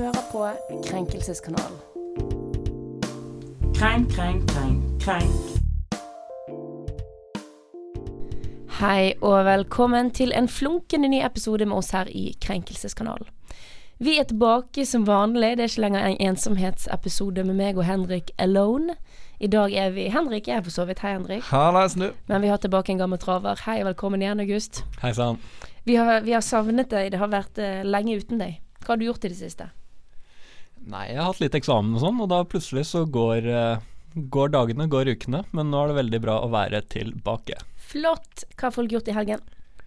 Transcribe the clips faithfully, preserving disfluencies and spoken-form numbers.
hører på Krenkelseskanalen. Krenk, krenk, krenk, krenk. Hei og velkommen til en flunkende ny episode med oss her i Krenkelseskanalen. Vi er tilbake som vanlig, det er ikke lenger en ensomhetsepisode med meg og Henrik alone. I dag er vi, Henrik er for så vidt, hei Henrik. Hei, snu. Men vi har tilbake en gammel traver. Hei og velkommen igjen, August. Hei sann. Vi har, vi har savnet deg, det har vært uh, lenge uten deg. Hva har du gjort i det siste? Nei, jeg har hatt litt eksamen og sånn, og da plutselig så går, uh, går dagene, går ukene, men nå er det veldig bra å være tilbake. Flott! Hva har folk gjort i helgen?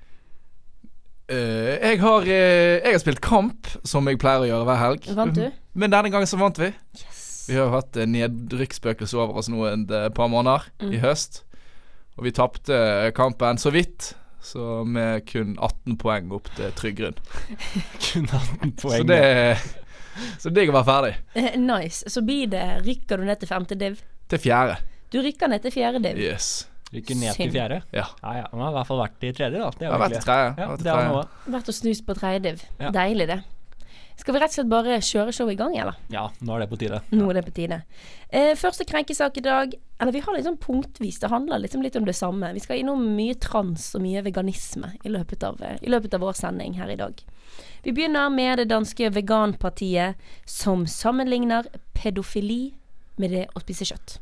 Uh, jeg, har, uh, jeg har spilt kamp, som jeg pleier å gjøre hver helg. Vant du? Men denne gangen så vant vi. Yes. Vi har hatt uh, nedrykksspøkelse over oss nå et uh, par måneder mm. i høst. Og vi tappte uh, kampen så vidt, så med kun atten poeng opp til trygg grunn. Kun atten poeng? Så det, så det kan være ferdig. Uh, nice. Så blir det, rykker du ned til femte div? Til fjerde. Du rykker ned til fjerde div? Yes. Rykker ned til fjerde? Ja. Ja, ja. Man har i hvert fall vært i tredje da. Det har vært i tredje. Ja, vært i det har tredje. noe. Vært og snus på tredje div. Ja. Deilig det. Skal vi rett og slett bare kjøre show i gang, eller? Ja, nå er det på tide. Nå er det på tide. Eh, første krenkesak i dag, eller vi har litt sånn punktvis, det handler liksom litt om det samme. Vi skal innom mye trans og mye veganisme i løpet av, i løpet av vår sending her i dag. Vi begynner med det danske veganpartiet som sammenligner pedofili med det å spise kjøtt.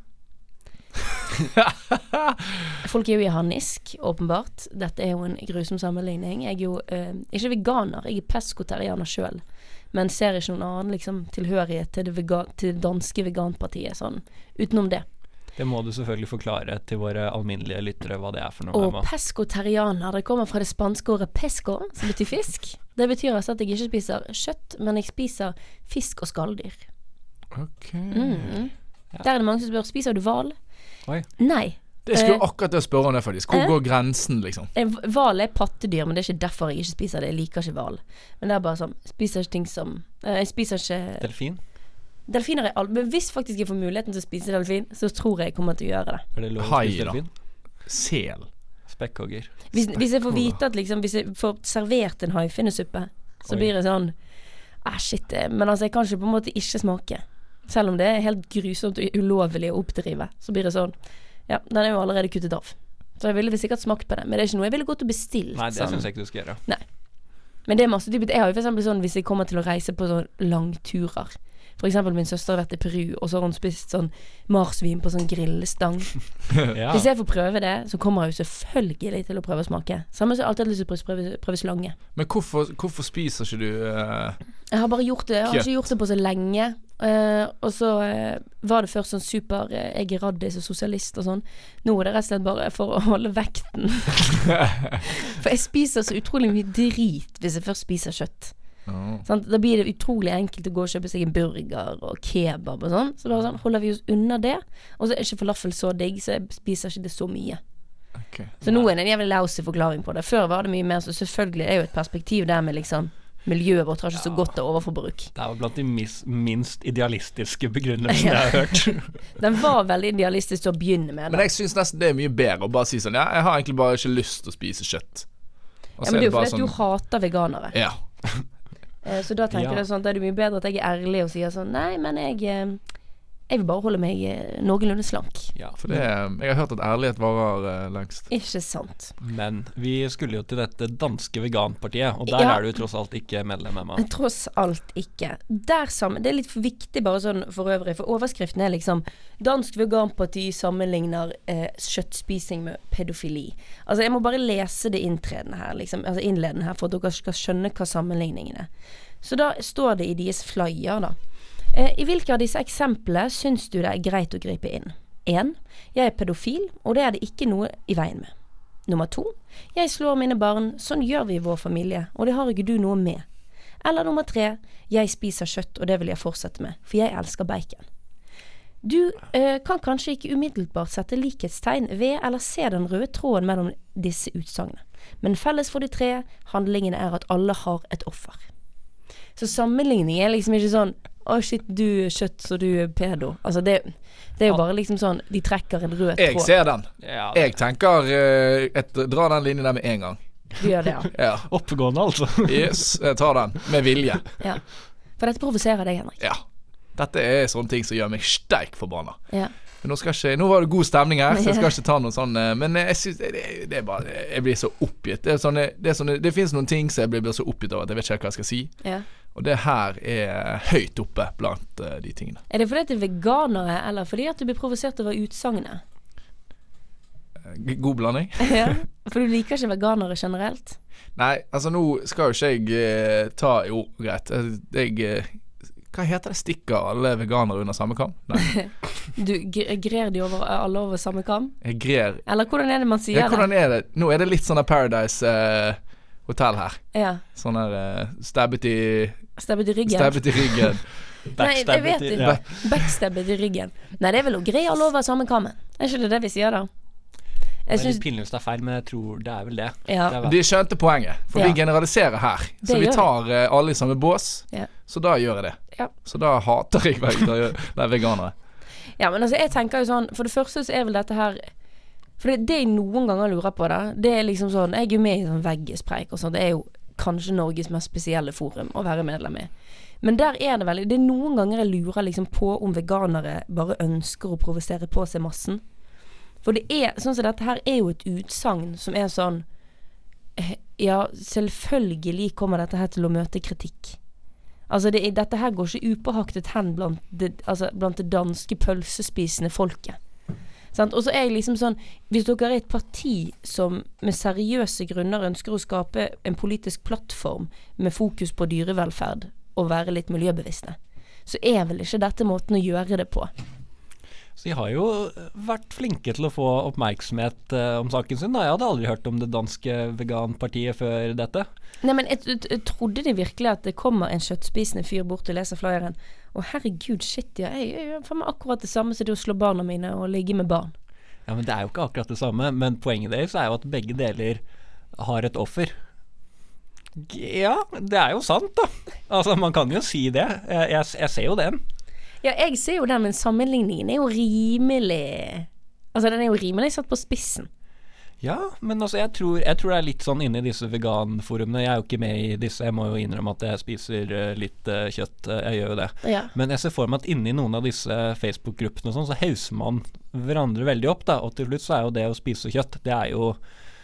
Folk er jo i harnisk, åpenbart. Dette er jo en grusom sammenligning. Jeg er jo eh, ikke veganer, jeg er pescotarianer selv, men ser ikke noen annen liksom, tilhørighet til det, vegan, til det danske veganpartiet sånn, utenom det. Det må du selvfølgelig forklare til våre alminnelige lyttere hva det er for noe. Og pescotarianer, det kommer fra det spanske ordet pesco, som betyr fisk. Det betyr altså at jeg ikke spiser kjøtt, men jeg spiser fisk og skalldyr. Ok. Mm. Ja. Der er det mange som spør, spiser du hval? Oi. Nei. Det skulle uh, akkurat det å spørre om det faktisk. Hvor uh, går grensen liksom? Hval er pattedyr, men det er ikke derfor jeg ikke spiser det. Jeg liker ikke hval. Men det er bare sånn, spiser ikke ting som uh, Jeg spiser ikke Delfin? Delfiner er alt. Men hvis faktisk jeg får muligheten til å spise delfin, så tror jeg jeg kommer til å gjøre det. Er det lov å spise delfin? Sel. Spekkhogger. Hvis, hvis jeg får vite at liksom, hvis jeg får servert en haifinnesuppe, så Oi. Blir det sånn ah shit, men altså jeg kan ikke på en måte ikke smake. Selv om det er helt grusomt og ulovlig å oppdrive, så blir det sånn. Ja, den er jo allerede kuttet av. Så jeg ville sikkert smakt på det, men det er ikke noe jeg ville gått og bestilt. Nei, det sånn. synes jeg ikke du skal gjøre. Nei. Men det er masse typer. Jeg har jo for eksempel sånn, hvis jeg kommer til å reise på sånn langturer. For eksempel min søster har vært i Peru, og så har hun spist sånn marsvin på sånn grillstang. Ja. Hvis jeg får prøve det, så kommer jeg jo selvfølgelig til å prøve å smake. Samme som jeg alltid har lyst til å prøve, prøve slange. Men hvorfor, hvorfor spiser ikke du uh, Jeg har bare gjort det. Jeg har ikke gjort det på så lenge. Uh, og så uh, var det først sånn super uh, jeg er raddis og sosialist og sånn. Nå er det rett og slett bare for å holde vekten. For jeg spiser så utrolig mye drit hvis jeg først spiser kjøtt. Oh. Sånn, da blir det utrolig enkelt å gå og kjøpe seg en burger og kebab og sånn. Så bare sånn, holder vi oss unna det. Og så er ikke falafel så digg, så jeg spiser ikke det så mye. Okay. Så nå er det en jævlig lousy forklaring på det. Før var det mye mer, så selvfølgelig er jo et perspektiv der med liksom miljøet vårt har ikke så godt av overforbruk. Det er jo blant de mis, minst idealistiske begrunnelsene jeg har hørt. Den var veldig idealistisk til å begynne med. Da. Men jeg synes nesten det er mye bedre å bare si sånn, ja, jeg har egentlig bare ikke lyst til å spise kjøtt. Ja, men det er jo fordi sånn, du hater veganere. Ja. Så da tenker ja. jeg sånn, da er det mye bedre at jeg er ærlig og sier sånn, nei, men jeg jeg vil bare holde meg noenlunde slank. Ja, for det, jeg har hørt at ærlighet varer uh, lengst. Ikke sant. Men vi skulle jo til dette danske veganpartiet, og der ja. Er du jo tross alt ikke medlem, Emma. Tross alt ikke. Der sammen, det er litt for viktig bare sånn for øvrig, for overskriften er liksom dansk veganparti sammenligner eh, kjøttspising med pedofili. Altså jeg må bare lese det inntredende her, liksom, altså innledende her, for at dere skal skjønne hva sammenligningen er. Så da står det i deres flyer da. I hvilke av disse eksemplene syns du det er greit å gripe inn? en. Jeg er pedofil, og det er det ikke noe i veien med. Nummer to. Jeg slår mine barn, sånn gjør vi i vår familie, og det har ikke du noe med. Eller nummer tre. Jeg spiser kjøtt, og det vil jeg fortsette med, for jeg elsker bacon. Du eh, kan kanskje ikke umiddelbart sette likhetstegn ved eller se den røde tråden mellom disse utsagnene, men felles for de tre handlingene er at alle har et offer. Så sammenligning er liksom ikke sånn å shit, du er kjøtt, så du er pedo. Altså det, det er jo bare liksom sånn de trekker en rød tråd. Jeg ser den. Ja, jeg tenker uh, et, dra den linjen der med en gang. Du gjør det, ja. Ja. Oppegående altså. Yes, jeg tar den med vilje. Ja. For dette provoserer deg, Henrik. Ja. Dette er sånne ting som gjør meg steik forbanna. Ja. Men nå, skal ikke, nå var det god stemning her, så jeg skal ikke ta noe sånn. Men jeg synes det, det er bare Jeg blir så oppgitt. Det, er sånne, det, er sånne, det finnes noen ting som jeg blir så oppgitt av at jeg vet ikke hva jeg skal si. Ja. Og det her er høyt oppe blant uh, de tingene. Er det fordi at du er veganere, eller fordi at du blir provosert over utsagnet? God blanding. Ja, for du liker ikke veganere generelt? Nei, altså nå skal jo ikke jeg uh, ta Jo, greit. Jeg uh, Hva heter det? Stikker alle veganere under samme kam? Nei. Du grer de over, alle over samme kam? Jeg grer Eller hvordan er det man sier ja, hvordan det? Er det? Nå er det litt sånn Paradise uh, Hotel her. Ja. Sånn her uh, stabbet i Stabbet i ryggen. Stabbet i ryggen. Nei, jeg vet ikke. Ja. Backstabbet i ryggen. Nei, det er vel å gre alle over samme kammen. Er ikke det det vi sier da? Jeg synes pinlig hvis det er feil, men jeg tror det er vel det, ja. det De skjønte poenget. For ja. vi generaliserer her. Det så vi tar vi. uh, alle i samme bås. Ja. Så da gjør jeg det. Ja. Så da hater jeg de veganere. Ja, men altså jeg tenker jo sånn, for det første så er vel dette her, for det, det jeg noen ganger lurer på det, det er liksom sånn, jeg er jo med i sånn veggespreik og sånt, det er jo kanskje Norges mest spesielle forum å være medlem i. Men der er det vel, det er noen ganger jeg lurer liksom på om veganere bare ønsker å provosere på seg massen. For det er, sånn som dette her er jo et utsagn som er sånn, ja, selvfølgelig kommer dette her til å møte kritikk. Altså det, dette her går ikke upåhaktet hen blant det, altså blant det danske pølsespisende folket. Sant? Og så er jeg liksom sånn, hvis dere er et parti som med seriøse grunner ønsker å skape en politisk plattform med fokus på dyrevelferd og være litt miljøbevisste, så er vel ikke dette måten å gjøre det på. Så de har jo vært flinke til å få oppmerksomhet uh, om saken sin. Da. Jeg hadde aldri hørt om det danske veganpartiet før dette. Nei, men jeg, jeg, jeg trodde de virkelig at det kommer en kjøttspisende fyr bort og leser flyeren. Å herregud, shit, ja, jeg, jeg gjør for meg akkurat det samme som det å slå barna mine og ligge med barn. Ja, men det er jo ikke akkurat det samme. Men poenget deres er jo at begge deler har et offer. Ja, det er jo sant da. Altså, man kan jo si det. Jeg, jeg, jeg ser jo den. Ja, jeg ser jo den, men sammenligningen er jo rimelig, altså den er jo rimelig satt på spissen. Ja, men altså jeg tror, jeg tror det er litt sånn inne i disse veganforumene. Jeg er jo ikke med i disse, jeg må jo innrømme at jeg spiser uh, litt uh, kjøtt, uh, jeg gjør jo det. Ja. Men jeg ser for meg at inne i noen av disse Facebook-gruppene og sånn, så hauser man hverandre veldig opp da, og til slutt så er jo det å spise kjøtt, det er jo,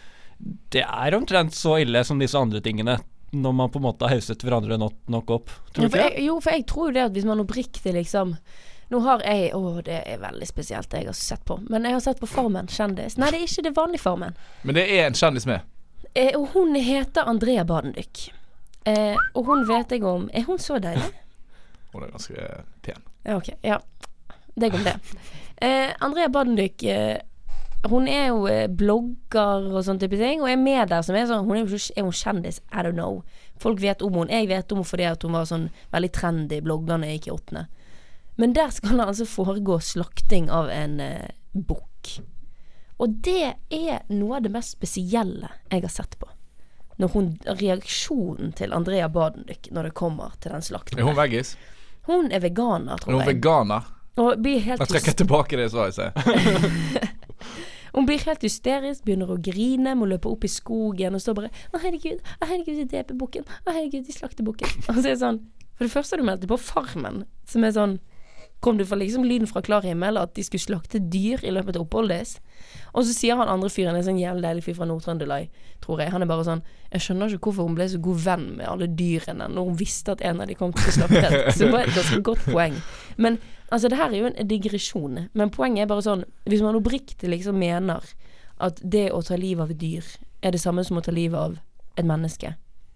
det er omtrent så ille som disse andre tingene, når man på en måte har hauset hverandre nok, nok opp. Tror du ja, ikke jeg, jo, for jeg tror jo det at hvis man oppriktig liksom, nå har jeg, åh det er veldig spesielt det jeg har sett på, men jeg har sett på Farmen, kjendis. Nei, det er ikke det vanlige Farmen. Men det er en kjendis med. Eh, og hun heter Andrea Badendyk. Eh, og hun vet jeg om, er hun så deilig? Hun er ganske pen. Ja, ok, ja. Deg om det. Eh, Andrea Badendyk, eh, hun er jo eh, blogger og sånne type ting, og er med der som er sånn, hun er jo er hun kjendis, I don't know. Folk vet om hun, jeg vet om hun fordi at hun var sånn veldig trendy bloggerne gikk i åttende. Men der skal det altså foregå slakting av en eh, bukk. Og det er noe av det mest spesielle jeg har sett på. Når hun, reaksjonen til Andrea Badendyk når det kommer til den slaktingen. Er hun veggis? Hun er veganer, tror jeg. Er hun veganer? Og blir helt jeg trekker tilbake det svaret jeg sier. Hun blir helt hysterisk, begynner å grine, må løpe opp i skogen og står bare å herregud, å herregud, de dreper bukken, å herregud, de slakter bukken. Og så er det sånn, for det første har du meldt på Farmen, som er sånn, kom du for liksom lyden fra klar himmel at de skulle slakte dyr i løpet av oppholdet. Og så sier han andre fyren, en sånn jævlig deilig fyr fra Nord-Trøndelag, tror jeg, han er bare sånn, jeg skjønner ikke hvorfor hun ble så god venn med alle dyrene når hun visste at en av de kom til å slakte. Så det var et ganske godt poeng. Men altså det her er jo en digresjon, men poenget er bare sånn, hvis man oppriktig liksom mener at det å ta liv av et dyr er det samme som å ta liv av et menneske,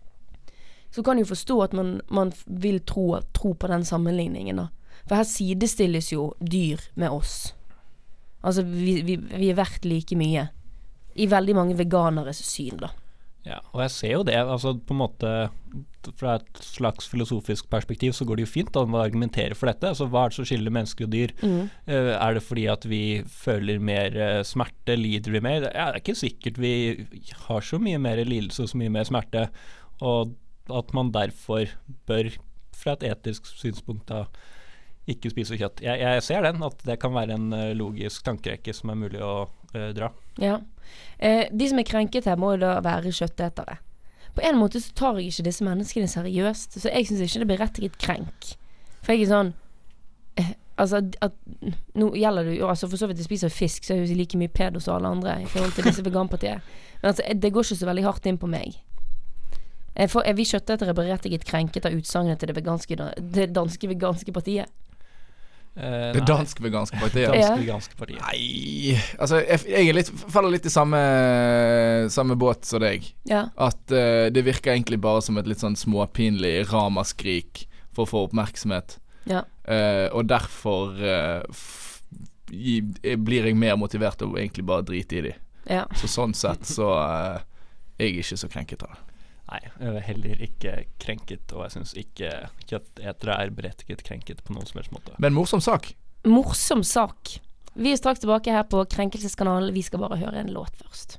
så kan jo forstå at man, man vil tro, tro på den sammenligningen da. For her sidestilles jo dyr med oss. Altså vi, vi, vi er verdt like mye i veldig mange veganeres syn da. Ja, og jeg ser jo det, altså på en måte fra et slags filosofisk perspektiv så går det jo fint da, å argumentere for dette. Altså hva er det som skiller mennesker og dyr? Mm. Uh, er det fordi at vi føler mer uh, smerte, lider vi mer? Ja, det er ikke sikkert vi har så mye mer lidelse og så mye mer smerte, og at man derfor bør fra et etisk synspunkt da ikke spise kjøtt. Jeg, jeg ser den, at det kan være en uh, logisk tankerekke som er mulig å uh, dra. Ja. Eh, de som er krenket her må jo da være kjøttetere. på en måte så tar jeg ikke disse menneskene seriøst, så jeg synes ikke det blir berettiget krenk. For jeg er sånn eh, altså at nå gjelder det jo, altså for så vidt jeg spiser fisk, så er jeg jo like mye pedo som alle andre i forhold til disse veganpartiet. Men altså, det går ikke så veldig hardt inn på meg. Jeg, får, jeg vil skjøtte etter jeg berettiget krenket av utsagnet til det, veganske, det danske veganske partiet. Eh, Det danske veganske partiet. Danske Ja. veganske partiet. Nei, altså jeg, jeg er litt, faller litt i samme, samme båt som deg. Ja. At eh, det virker egentlig bare som et litt sånn småpinlig ramaskrik for å få oppmerksomhet. Ja. Eh, og derfor eh, f i, blir jeg mer motivert til å egentlig bare drite i de. Ja. Så sånn sett så eh, er jeg ikke så krenket av det. Nei, jeg er heller ikke krenket, og jeg synes ikke kjøttetere er berettiget krenket på noen som helst måte. Men morsom sak. Morsom sak. Vi er straks tilbake her på Krenkelseskanalen. Vi skal bare høre en låt først.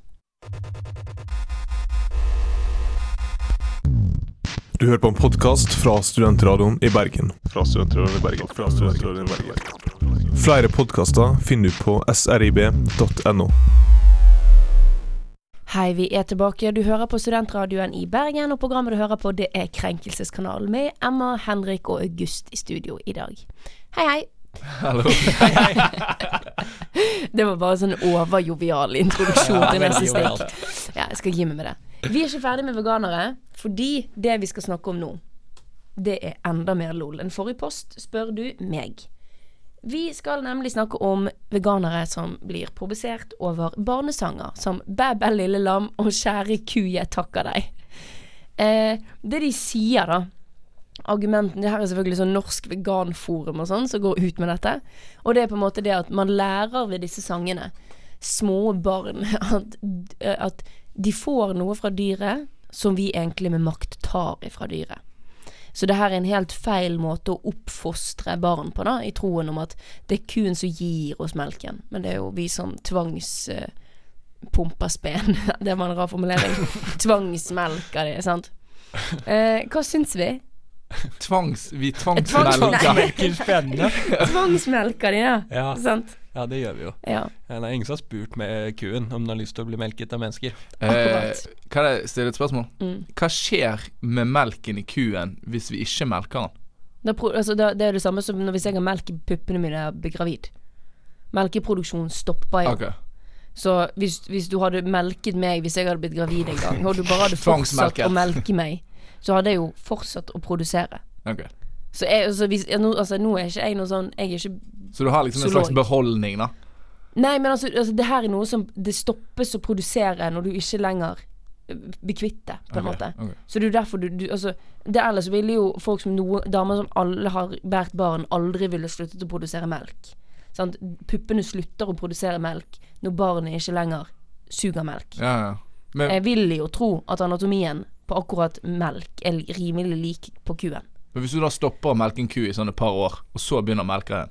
Du hører på en podcast fra Studentradioen i Bergen. Fra Studentradioen i Bergen. Fra Studentradioen i Bergen. Flere podcaster finner du på s r i b punktum n o. Hei, vi er tilbake. Du hører på Studentradioen i Bergen, og programmet du hører på, det er Krenkelseskanalen med Emma, Henrik og August i studio i dag. Hei, hei. Hallo. Det var bare sånn overjovial introduksjon til neste Veldig stikk. Ja, jeg skal gi meg med det. Vi er ikke ferdig med veganere, fordi det vi skal snakke om nå, det er enda mer lol. En forrige post spør du meg. Vi skal nemlig snakke om veganere som blir provosert over barnesanger som Bæ bæ lille lam og Kjære ku jeg takker deg. Eh, det de sier da, argumenten, det her er selvfølgelig sånn norsk veganforum og sånn som går ut med dette, og det er på en måte det at man lærer ved disse sangene, små barn, at, at de får noe fra dyret som vi egentlig med makt tar ifra dyret. Så det her er en helt feil måte å oppfostre barn på da, i troen om at det er kuen som gir oss melken. Men det er jo vi som tvangs uh, pumper spen. Det var en rar formulering. Tvangsmelker det, sant? Uh, hva syns vi? Tvangs, vi Tvangs- tvangsmelker. Melker spennende. Tvangsmelker det, ja. Ja. Sant? Ja, det gjør vi jo. Ja. Det er ingen som har spurt med kuen om den har lyst til å bli melket av mennesker. Eh, Akkurat. kan jeg stille et spørsmål? Mm. Hva skjer med melken i kuen hvis vi ikke melker den? Da pro- altså, da, det er det samme som når hvis jeg har melk i puppene mine og blir gravid. Melkeproduksjonen stopper jo. Ok. Så hvis, hvis du hadde melket meg hvis jeg hadde blitt gravid en gang, og du bare hadde fortsatt Tvangsmelket. å melke meg, så hadde jeg jo fortsatt å produsere. Ok. Så jeg, altså, hvis, ja, nå, altså, nå er ikke jeg noe sånn Jeg er ikke Så du har liksom en Zoolog. slags beholdning da? Nei, men altså, altså det her er noe som det stoppes å produsere når du ikke lenger øh, blir kvitt det, på en Ok, måte. ok. Så det er jo derfor du, du altså, det ellers ville jo folk som noe, damer som alle har bært barn, aldri ville sluttet å produsere melk. Sant? Puppene slutter å produsere melk når barnet ikke lenger suger melk. Ja, ja. Men, Jeg vil jo tro at anatomien på akkurat melk er rimelig lik på kuen. men hvis du da stopper å melke en ku i sånne par år, og så begynner å melke den,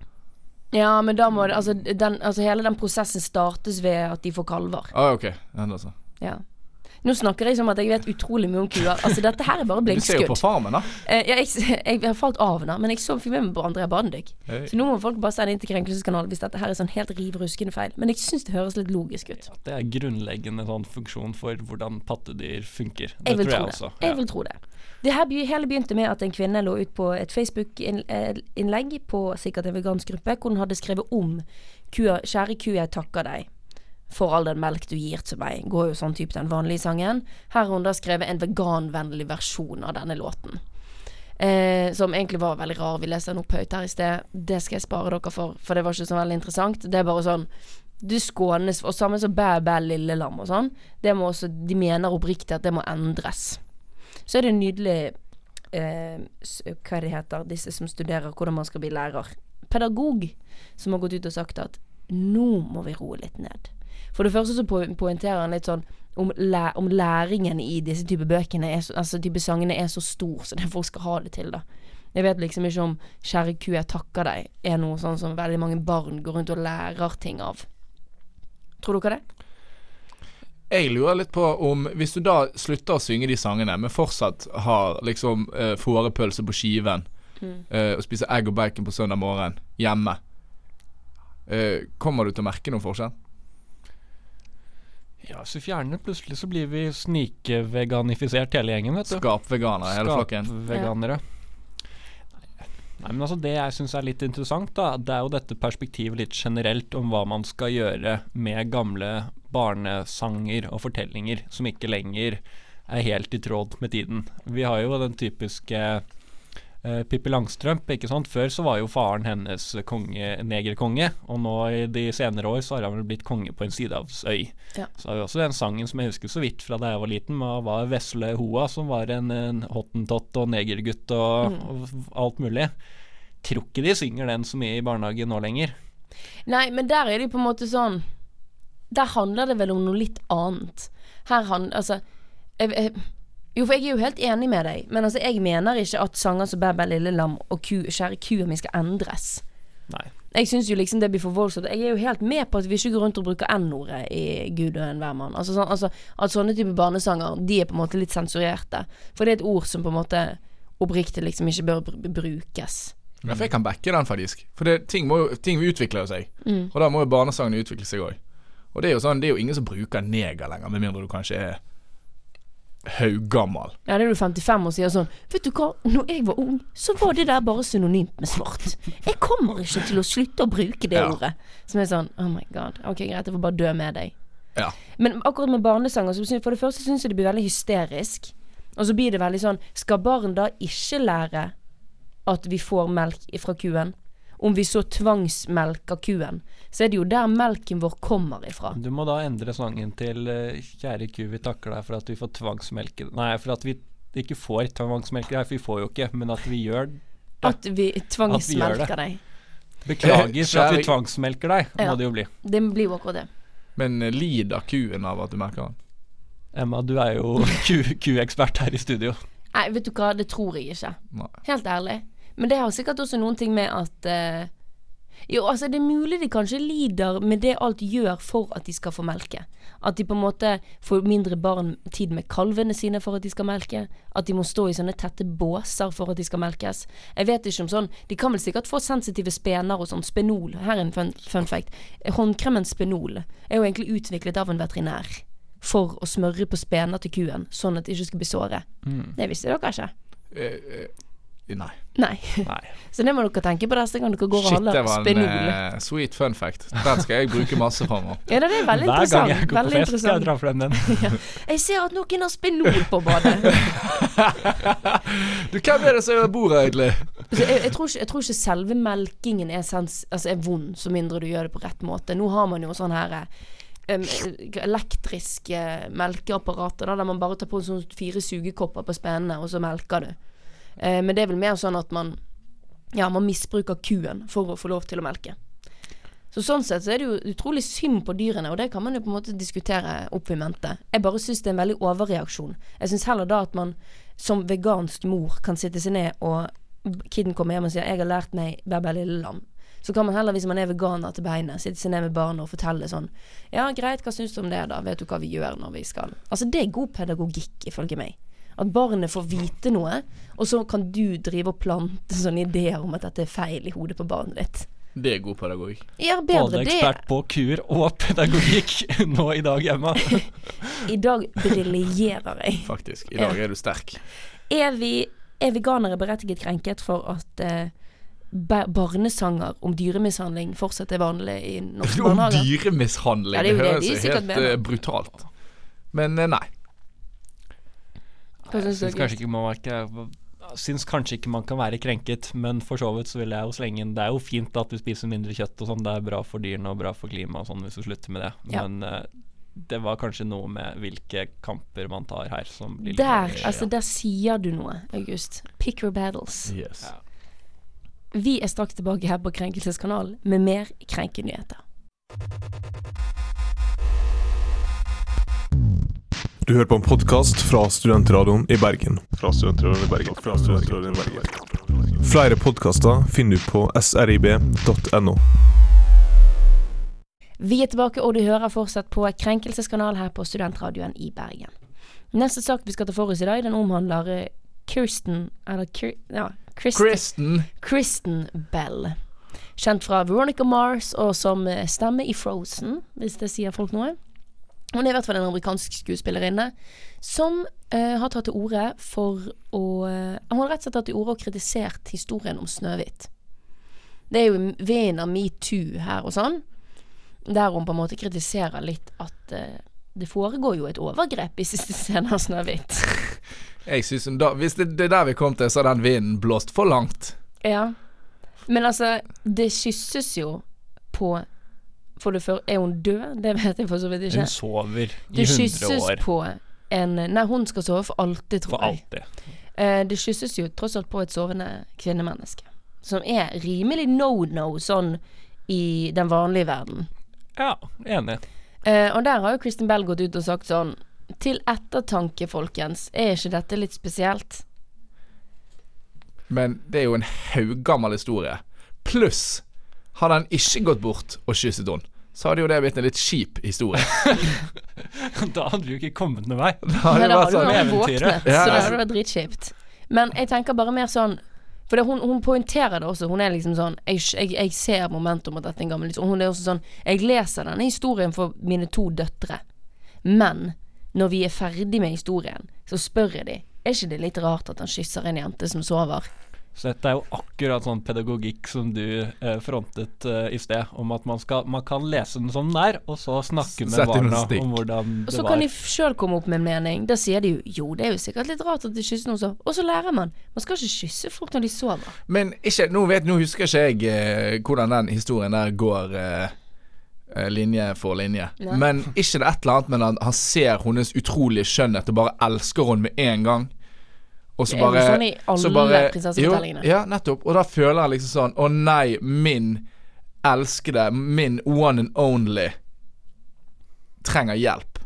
Ja, men da må det altså, den, altså hele den prosessen startes ved at de får kalver. ah, ok, enda så. Ja. Nå snakker jeg som at jeg vet utrolig mye om kuer. Altså dette her er bare Du ser jo på blinkskudd. farmen da. Eh, jeg, jeg, jeg har falt av nå, men jeg så fikk med meg på Andrea Badendyk. Hey. Så nå må folk bare sende inn til Krenkelseskanalen hvis dette her er sånn helt rivruskende feil. Men jeg synes det høres litt logisk ut. Det er grunnleggende sånn funksjon for hvordan pattedyr funker. Det Jeg vil tror tro jeg det. også. Jeg vil tro det. Det her be- hele begynte med at en kvinne lå ut på et Facebook-innlegg på sikkert en vegansk gruppe, hvor hun hadde skrevet om kua, kjære ku, jeg takker deg for all den melk du gir til meg. Går jo sånn type den vanlige sangen. Her har hun da skrevet en veganvennlig versjon av denne låten. Eh, som egentlig var veldig rar. Vi leste den opp høyt her i sted. Det skal jeg spare dere for, for det var ikke så veldig interessant. Det er bare sånn, du skånes, og samme som bæ bæ lille lam og sånn. Det må også, de mener oppriktig at det må endres. Så er det nydelig eh, s- hva det heter, disse som studerer hvordan man skal bli lærer. Pedagog som har gått ut og sagt at nå må vi roe litt ned. For det første så po- pointerer han litt sånn om, læ om læringen i disse type bøkene, er så, altså type sangene er så stor, så det folk skal ha det til da. Jeg vet liksom ikke om kjære ku, jeg takker deg, er noe sånn som veldig mange barn går rundt og lærer ting av. Tror dere det? Jeg lurer litt på om, hvis du da slutter å synge de sangene, men fortsatt har liksom eh, fårepølse på skiven, Mm. eh, og spiser egg og bacon på søndag morgen hjemme, eh, kommer du til å merke noen forskjell? Ja, så fjerner plutselig så blir vi snikveganifisert hele gjengen, vet du. Skapveganere, hele flokken. Skapveganere. Nei, men altså det jeg synes er litt interessant da, det er jo dette perspektivet litt generelt om hva man skal gjøre med gamle barnesanger og fortellinger som ikke lenger er helt i tråd med tiden. Vi har jo den typiske uh, Pippi Langstrømpe, ikke sant? Før så var jo faren hennes konge, negerkonge, og nå i de senere år så har han vel blitt konge på en sydhavsøy. Ja. Så har vi også den sangen som jeg husker så vidt fra da jeg var liten, med var Vesle Hoa, som var en, en hottentott og negergutt og, mm. og alt mulig. Tror ikke de synger den så mye i barnehagen nå lenger. Nei, men der er det på en måte sånn, der handler det vel om noe litt annet. Her handler, altså jeg, jeg, jo, for jeg er jo helt enig med deg, men altså, jeg mener ikke at sanger som Bæ Bæ Lille Lam og ku, Kjære kua mi skal endres. Nei. Jeg synes jo liksom det blir for voldsomt. Jeg er jo helt med på at vi ikke går rundt og bruker N-ordet i Gud og en hver mann. Altså, sånn, altså, at sånne type barnesanger, de er på en måte litt sensurerte. For det er et ord som på en måte oppriktig liksom ikke bør br- brukes. Ja, for jeg kan backe den faktisk. For det, ting, må jo, ting utvikler seg. Mm. Og da må jo barnesangene utvikle seg også. Og det er jo sånn, det er jo ingen som bruker neger lenger, med mindre du kanskje er haugammal. Ja, det er du femtifem og sier sånn, vet du hva, når jeg var ung, så var det der bare synonymt med svart. Jeg kommer ikke til å slutte å bruke det ja. ordet. Som er sånn, oh my god, ok, greit, jeg får bare dø med deg. Ja. Men akkurat med barnesanger, så for det første synes jeg det blir veldig hysterisk. Og så blir det veldig sånn, skal barn da ikke lære at vi får melk fra kuen? Om vi så tvangsmelker kuen, så er det jo der melken vår kommer ifra. Du må da endre sangen til uh, Kjære ku, vi takker deg for at vi får tvangsmelke. Nei, for at vi ikke får tvangsmelke deg, for vi får jo ikke, men at vi gjør det. At vi tvangsmelker deg. Beklager for at vi tvangsmelker deg, må ja, det jo bli. Det blir jo akkurat det. Men uh, lider kuen av at du merker den? Emma, du er jo ku-ekspert her i studio. Nei, vet du hva, det tror jeg ikke. Nei. Helt ærlig. Men det har sikkert også noen ting med at uh, jo, altså det er mulig de kanskje lider med det alt gjør for at de skal få melke. At de på en måte får mindre barn tid med kalvene sine for at de skal melke. At de må stå i sånne tette båser for at de skal melkes. Jeg vet ikke om sånn, de kan vel sikkert få sensitive spener og sånn. Spenol, her er en fun, fun fact. Håndkremen Spenol er jo egentlig utviklet av en veterinær for å smøre på spener til kuen, sånn at de ikke skal bli såre. Mm. Det visste dere ikke? Uh, uh. Nei. Nei. Nei. Så det må dere tenke på neste gang dere går og handler Spenol. Shit, det var en uh, sweet fun fact. Den skal jeg bruke masse for nå. Ja, det er veldig Hver interessant. Hver gang jeg går på fest skal jeg dra frem den. Ja. Jeg ser at noen har Spenol på badet. Du, hvem er det som bor her egentlig? Så jeg, jeg, tror ikke, jeg tror ikke selve melkingen er, sens, altså er vond, så mindre du gjør det på rett måte. Nå har man jo sånn her um, elektriske melkeapparater, der man bare tar på sånn fire sugekopper på spenene, og så melker du. Eh, men det er vel mer sånn at man ja, man misbruker kuen for å få lov til å melke. Så sånn sett så er det jo utrolig synd på dyrene, og det kan man jo på en måte diskutere opp i mente. Jeg bare synes det er en veldig overreaksjon. Jeg synes heller da at man som vegansk mor kan sitte seg ned, og kiden kommer hjem og sier jeg har lært meg Bæ Bæ Lille Lam. Så kan man heller, hvis man er veganer til beinet, sitte seg ned med barnet og fortelle sånn ja greit, hva synes du om det da? Vet du hva vi gjør når vi skal? Altså det er god pedagogikk ifølge meg. At barnet får vite noe, og så kan du drive og plante sånne ideer om at dette er feil i hodet på barnet ditt. Det er god pedagogikk. Ja, bedre Både ekspert det. på kur og pedagogikk nå i dag, Emma. I dag briljerer jeg. Faktisk, i dag ja. er du sterk. Er, vi, er veganere berettiget krenket for at eh, barnesanger om dyremishandling fortsatt er vanlig i norske barnehager? Om dyremishandling? Ja, det, det, det høres jo helt uh, brutalt. Men uh, nei. Jeg synes kanskje ikke man ikke, synes kanskje ikke man kan være krenket, men for så vidt så vil jeg jo slenge inn. Det er jo fint at vi spiser mindre kjøtt og sånn, det er bra for dyrene og bra for klima og sånn hvis vi slutter med det. Ja. Men uh, det var kanskje noe med hvilke kamper man tar her som blir der, litt, altså der sier du noe, August. Pick your battles. Yes. Ja. Vi er straks tilbake her på Krenkelseskanalen med mer krenkenyheter. Du hører på en podcast fra Studentradioen i Bergen. Fra Studentradioen i Bergen. Fra Studentradioen i Bergen. Flere podcaster finner du på s r i b punktum n o. Vi er tilbake, og du hører fortsatt på Krenkelseskanal her på Studentradioen i Bergen. Neste sak vi skal ta for oss i dag, den omhandler Kirsten, eller Kir, ja, Kristen, Kristen. Kristen Bell. Kjent fra Veronica Mars, og som stemme i Frozen, hvis det sier folk noe. Hun er i hvert fall en amerikansk skuespillerinne som uh, har tatt til orde for å uh, Hun har rett og slett tatt til orde og kritisert historien om Snøhvit. Det er jo veien av MeToo her og sånn, der hun på en måte kritiserer litt at uh, det foregår jo et overgrep i siste scene av Snøhvit. Jeg synes hun da, hvis det, det er der vi kom til, så har den vinden blåst for langt. Ja, men altså, det kysses jo på For det før, er hun død? Det vet jeg for så vidt ikke. Hun sover i hundre år. Det kysses på en Nei, hun skal sove for alltid, tror for jeg. alltid. Eh, det kysses jo tross alt på et sovende kvinnemenneske. Som er rimelig no-no sånn i den vanlige verden. Ja, enig. Eh, og der har jo Kristen Bell gått ut og sagt sånn: til ettertanke, folkens, er ikke dette litt spesielt? Men det er jo en haugammal historie. Pluss, hadde han ikke gått bort og kysset henne, så hadde jo det blitt en litt kjip historie. Da hadde du ikke kommet med meg. Da hadde Men det da vært hadde sånn hun eventyret. våknet, Ja. så det hadde vært dritkjipt. Men jeg tenker bare mer sånn, for det, hun, hun pointerer det også. Hun er liksom sånn Jeg, jeg, jeg ser momentum at dette er en gammel historie. Hun er også sånn: jeg leser denne historien for mine to døtre, men når vi er ferdig med historien, så spør jeg de: er ikke det litt rart at han kysser en jente som sover? Så dette er jo akkurat sånn pedagogikk som du eh, frontet eh, i sted, om at man, skal, man kan lese den som den er, og så snakke med Sett inn en barna stikk. om hvordan Og det så var. kan de selv komme opp med en mening. Da sier de jo: jo, det er jo sikkert litt rart at de kysser noen så. Og så lærer man. Man skal ikke kysse folk når de sover. Men ikke, nå, vet, nå husker ikke jeg eh, hvordan den historien der går eh, eh, linje for linje. Nei. Men ikke det et eller annet, men han, han ser hennes utrolige skjønnhet og bare elsker henne med en gang. Og så Det er jo bare, sånn i alle så bare prinsessefortellingene. jo, ja, nettopp. Og da føler han liksom sånn: å nei, min elskede, min one and only trenger hjelp.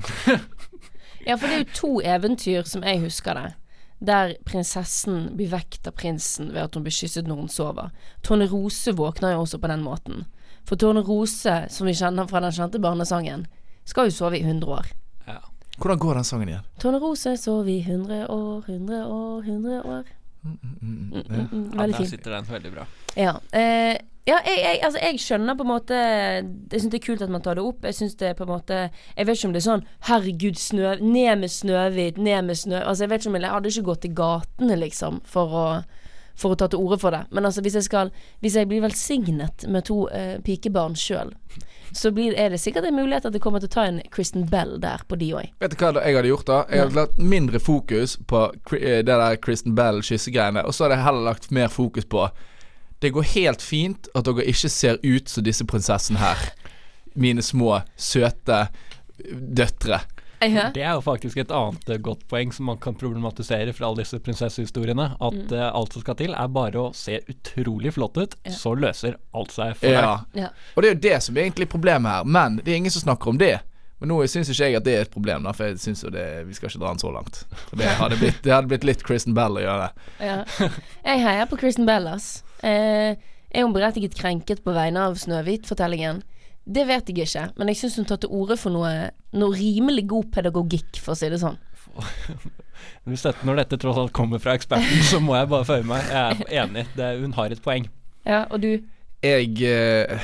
Ja, for det er jo to eventyr som jeg husker det, der prinsessen blir vekt av prinsen ved at hun blir kysset når hun sover. Tornerose våkner jo også på den måten. For Tornerose, som vi kjenner fra den kjente barnesangen, skal jo sove i hundre år. Ja. Hvordan går den sangen igjen? Tornerose sov i hundre år, hundre år, hundre år. Mm, mm, mm, Ja, veldig der fint. sitter den veldig bra. Ja, eh, ja jeg, jeg, altså jeg skjønner på en måte. Jeg synes det er kult at man tar det opp. Jeg synes det er på en måte Jeg vet ikke om det er sånn: herregud, snø, ned med Snøhvit, ned med snø. Altså jeg vet ikke om jeg, jeg hadde ikke gått til gatene liksom for å For å ta til orde for det. Men altså hvis jeg skal Hvis jeg blir velsignet med to eh, pikebarn selv, så blir, er det sikkert en mulighet at det kommer til å ta en Kristen Bell der på de også. Vet du hva jeg hadde gjort da? Jeg hadde lagt mindre fokus på Kri- eh, det der Kristen Bell-kyssegreiene, og så hadde jeg heller lagt mer fokus på: det går helt fint at dere ikke ser ut som disse prinsessene her. Mine små, søte døtre. Ja. Det er jo faktisk et annet eh, godt poeng som man kan problematisere fra alle disse prinsessehistoriene. At Mm. eh, alt som skal til er bare å se utrolig flott ut, Ja. så løser alt seg for deg. Ja. Ja. Og det er jo det som er egentlig problemet her. Men det er ingen som snakker om det. Men nå syns ikke jeg at det er et problem, da, for jeg synes jo det vi skal ikke dra den så langt. For det hadde blitt, det hadde blitt litt Kristen Bell å gjøre. Ja. Jeg heier på Kristen Bell, ass. Eh, er hun berettiget krenket på vegne av Snøhvit-fortellingen? Det vet jeg ikke, men jeg synes hun tar til orde for noe, noe rimelig god pedagogikk, for å si det sånn. Hvis dette, når dette tross alt kommer fra eksperten, så må jeg bare føye meg. Jeg er enig. Det, hun har et poeng. Ja, og du? Jeg eh,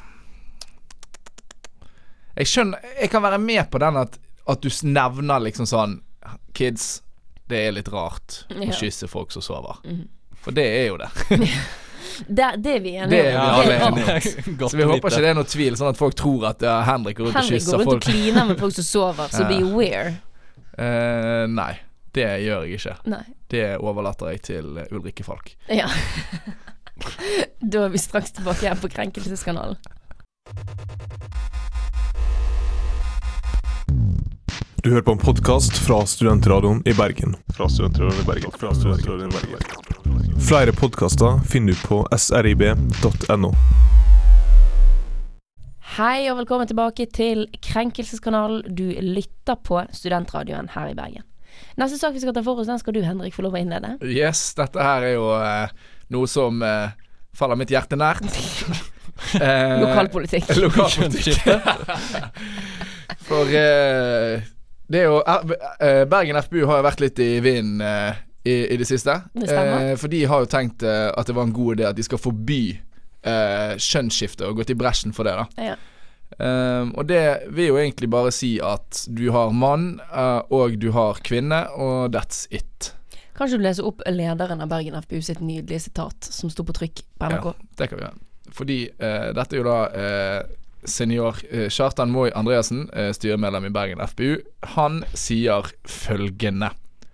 Jeg skjønner Jeg kan være med på den at, at du nevner liksom sånn: kids, det er litt rart Ja. å kysse folk som sover. Mhm. For det er jo det. Det, det er vi enige Det er vi om. alle Det er enige om. rart. Godt Så vi å håper vite. ikke det er noe tvil, sånn at folk tror at ja, Henrik går rundt og Henrik går kysser rundt og folk. kliner med folk som sover, så Ja. beware. Eh, nei, det gjør jeg ikke. Nei. Det overlater jeg til eh, Ulrikke Falk. Ja. Da er vi straks tilbake igjen på Krenkelseskanalen. Du hører på en podcast fra Studentradioen i Bergen. Fra Studentradioen i Bergen. Fra Studentradioen i Bergen. Flere podcaster finner du på s r i b punktum n o. Hei og velkommen tilbake til Krenkelseskanalen. Du lytter på Studentradioen her i Bergen. Neste sak vi skal ta for oss, den skal du, Henrik, få lov å innlede. Yes, dette her er jo eh, noe som eh, faller mitt hjerte nært. Eh, Lokalpolitikk. Lokalpolitikk. For eh, det er jo eh, Bergen F B U har jo vært litt i vinden eh, i, i det siste. Det stemmer. Eh, for de har jo tenkt eh, at det var en god idé at de skal forby eh, kjønnsskifte og gått i bresjen for det, da. Ja. Um, og det vil jo egentlig bare si at du har mann, uh, og du har kvinne, og that's it. Kanskje du leser opp lederen av Bergen F P U sitt nydelige sitat som sto på trykk på N R K? Ja, det kan vi gjøre. Fordi uh, dette er jo da uh, senior uh, Kjartan Moi Andreassen, uh, styremedlem i Bergen F P U. Han sier følgende: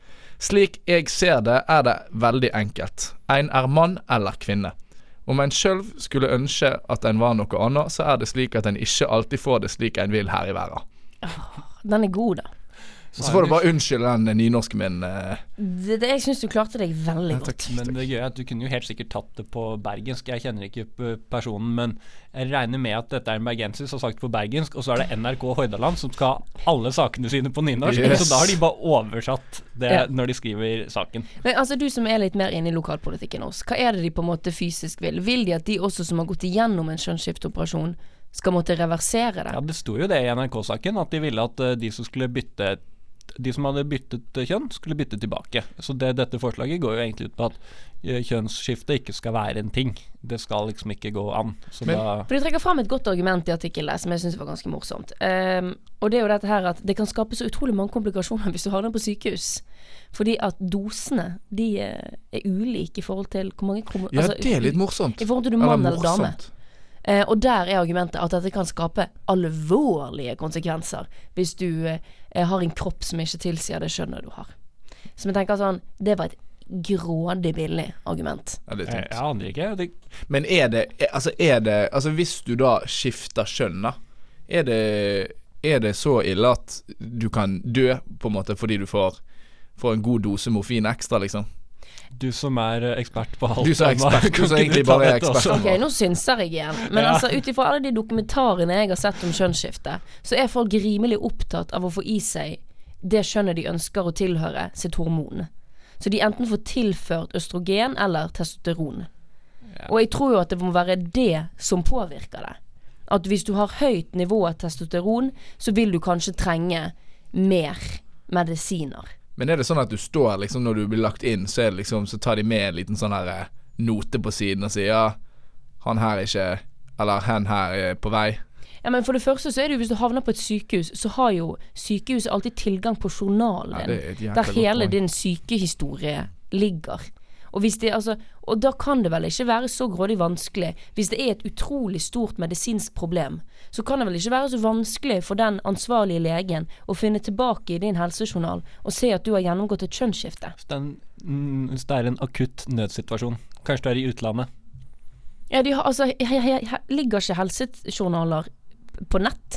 Slik jeg ser det, er det veldig enkelt. En er mann eller kvinne. Om en selv skulle ønske at en var noe annet, så er det slik at en ikke alltid får det slik en vil her i verden. Oh, den er god da. Så får du bare unnskylde den nynorsken min. Uh. Det, det, jeg synes du klarte deg veldig ja, takk, godt. Men det gjør at du kunne jo helt sikkert tatt det på bergensk. Jeg kjenner ikke personen, men jeg regner med at dette er en bergenser som har sagt på bergensk, og så er det N R K Hordaland som skal ha alle sakene sine på nynorsk. Yes. Så da har de bare oversatt det ja. Når de skriver saken. Men altså, du som er litt mer inne i lokalpolitikken også, hva er det de på en måte fysisk vil? Vil de at de også som har gått igjennom en kjønnsskifteoperasjon skal måtte reversere det? Ja, det sto jo det i N R K-saken, at de ville at uh, de som skulle bytte de som hadde byttet kjønn, skulle bytte tilbake. Så det, dette forslaget går jo egentlig ut på at kjønnsskifte ikke skal være en ting. Det skal liksom ikke gå an. Så Men, da for du trekker frem et godt argument i artikkelen som jeg synes var ganske morsomt. Um, og det er jo dette her at det kan skape så utrolig mange komplikasjoner hvis du har den på sykehus. Fordi at dosene, de er ulike i forhold til hvor mange krom- Ja, altså, det er litt morsomt. I forhold til du mann eller, eller dame. Uh, og der er argumentet at dette kan skape alvorlige konsekvenser hvis du uh, har en kropp som ikke tilsier det skjønnet du har. Så jeg tenker sånn, det var et grådig billig argument. Ja, det er jeg, jeg aner ikke. Det... Men er det, altså er det, altså hvis du da skifter skjønn da, er det, er det så ille at du kan dø på en måte fordi du får, får en god dose morfin ekstra liksom? Du som er ekspert på alt. Du som er ekspert, du som egentlig bare er ekspert. Ok, nå synser jeg igjen. Men ja. altså, utifra alle de dokumentarene jeg har sett om kjønnsskifte, så er folk rimelig opptatt av å få i seg det skjønnet de ønsker å tilhøre sitt hormon. Så de enten får tilført østrogen eller testosteron. Ja. Og jeg tror jo at det må være det som påvirker det. At hvis du har høyt nivå av testosteron, så vil du kanskje trenge mer medisiner. Men er det sånn at du står liksom når du blir lagt inn, så, er det liksom, så tar de med en liten sånn her note på siden og sier ja, han her er ikke, eller han her er på vei? Ja, men for det første så er det jo, hvis du havner på et sykehus, så har jo sykehuset alltid tilgang på journalen din, ja, der hele din sykehistorie ligger. Og, hvis det, altså, og da kan det vel ikke være så grådig vanskelig. Hvis det er et utrolig stort medisinsk problem, så kan det vel ikke være så vanskelig for den ansvarlige legen å finne tilbake i din helsejournal og se at du har gjennomgått et kjønnsskifte. Hvis det er en, hvis det er en akutt nødsituasjon, kanskje du er i utlandet? Ja, de har, altså, he, he, he, ligger ikke helsejournaler på nett?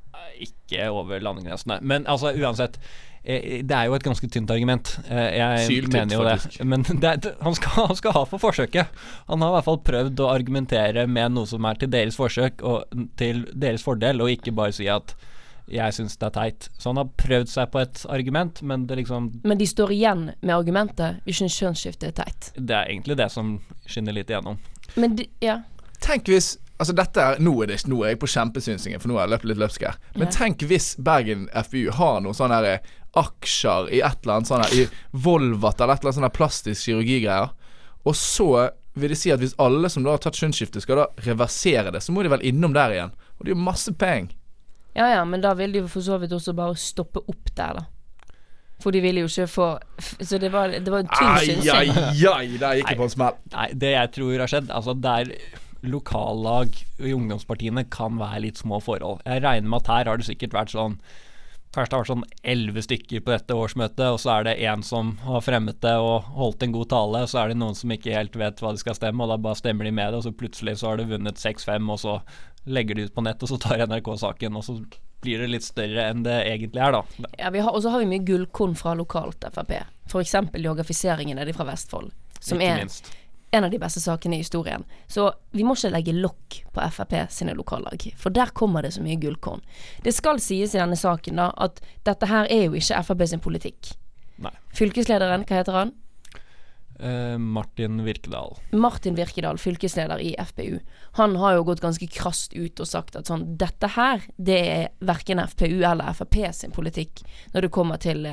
Ikke over landegrensene. Men altså, uansett, det er jo et ganske tynt argument. Jeg Syltynt, mener jo faktisk. det. Men det er, han, skal, han skal ha for forsøket. Han har i hvert fall prøvd å argumentere med noe som er til deres forsøk og til deres fordel, og ikke bare si at jeg synes det er teit. Så han har prøvd seg på et argument, men det liksom Men de står igjen med argumentet vi synes kjønnsskifte er teit. Det er egentlig det som skinner litt igjennom. Men de, ja. Tenk hvis Altså dette er, nå er, det, nå er jeg på kjempesynsingen, for nå har jeg løpt litt løpsk her. Men ja. Tenk hvis Bergen F P U har noen sånne her aksjer i et eller annet sånne, i Volvat eller et eller annet sånne plastisk kirurgigreier, og så vil det si at hvis alle som da har tatt kjønnsskifte skal da reversere det, så må de vel innom der igjen. Og det er jo masse penger. Ja, ja, men da vil de for så vidt også bare stoppe opp der da. For de ville jo ikke få Så det var, det var en tynn synsing. Ai, ai, ai, der gikk jeg på en smell. Nei, det jeg tror har skjedd, altså der lokallag i ungdomspartiene kan være litt små forhold. Jeg regner med at her har det sikkert vært sånn Kanskje det har vært sånn elleve stykker på dette årsmøtet, og så er det en som har fremmet det og holdt en god tale, og så er det noen som ikke helt vet hva de skal stemme, og da bare stemmer de med det, og så plutselig så har det vunnet seks fem, og så legger de ut på nett, og så tar N R K saken, og så blir det litt større enn det egentlig er da. Ja, vi har, og så har vi mye gullkorn fra lokalt F R P. For eksempel geografiseringen er de fra Vestfold, som ikke er minst en av de beste sakene i historien. Så vi må ikke legge lokk på F R P sine lokallag, for der kommer det så mye gullkorn. Det skal sies i denne saken da, at dette her er jo ikke F R P sin politikk. Nei. Fylkeslederen, hva heter han? Uh, Martin Virkedal. Martin Virkedal, fylkesleder i F P U. Han har jo gått ganske krast ut og sagt at sånn, dette her, det er hverken F P U eller F R P sin politikk når det kommer til uh,